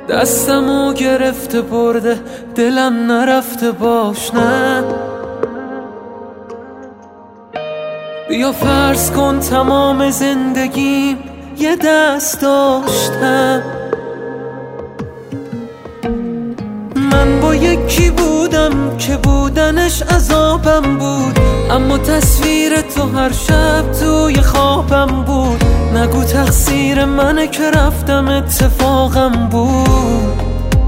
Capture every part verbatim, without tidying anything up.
دستمو گرفته برده دلم نرفته باش نه. بیا فرض کن تمام زندگیم یه دست داشتم، من با یکی بودم که بودنش عذابم بود، اما تصویر تو هر شب توی خوابم بود. نگو تقصیر منه که رفتم اتفاقم بود.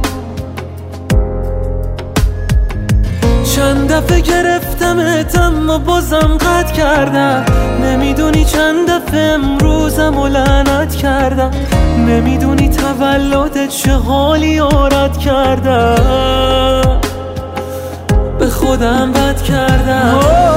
چند دفعه گرفتمت اما بازم قطع کردم، نمیدونی چند دفعه امروزم و لعنت کردم، نمیدونی تولدت چه حالی آرد کردم، به خودم بد کردم.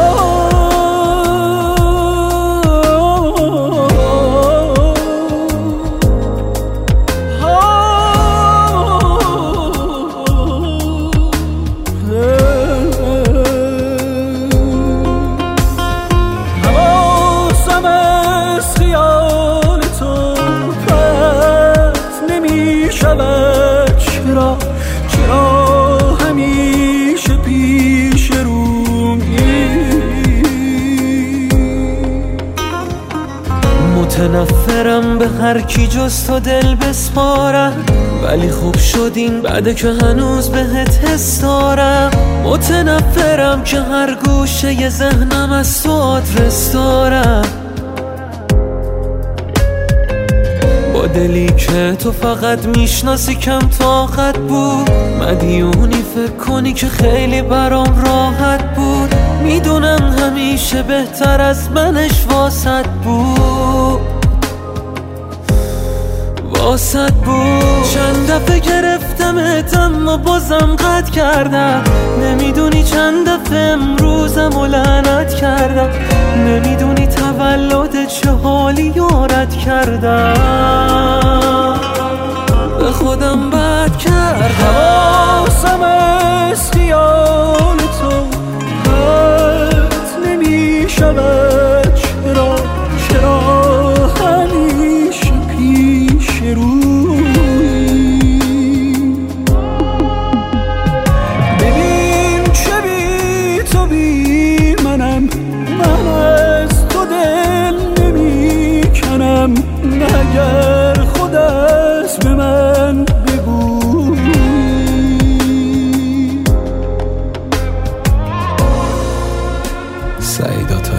چرا چرا همیشه پیش رومی؟ متنفرم به هر کی جز تو دل بسپارم، ولی خوب شدین بعد که هنوز بهت حس دارم. متنفرم که هر گوشه ی ذهنم از تو آدرس دارم، دلی که تو فقط میشناسی کم طاقت بود. مدیونی فکر کنی که خیلی برام راحت بود، میدونم همیشه بهتر از منش واسط بود، واسط بود. چند دفعه گرفتمت اما بازم قطع کردم، نمیدونی چند دفعه امروزم و لعنت کردم، نمیدونی تولدت چه حالی یارت کردم، به خودم بد کردم. حواسم از خیال تو قطع نمیشود، چرا چرا همیشه پیش روی؟ ببین چه بی تو بی منم، من از تو دل نمی کنم، اگر خود از به من بگو. سعیداتا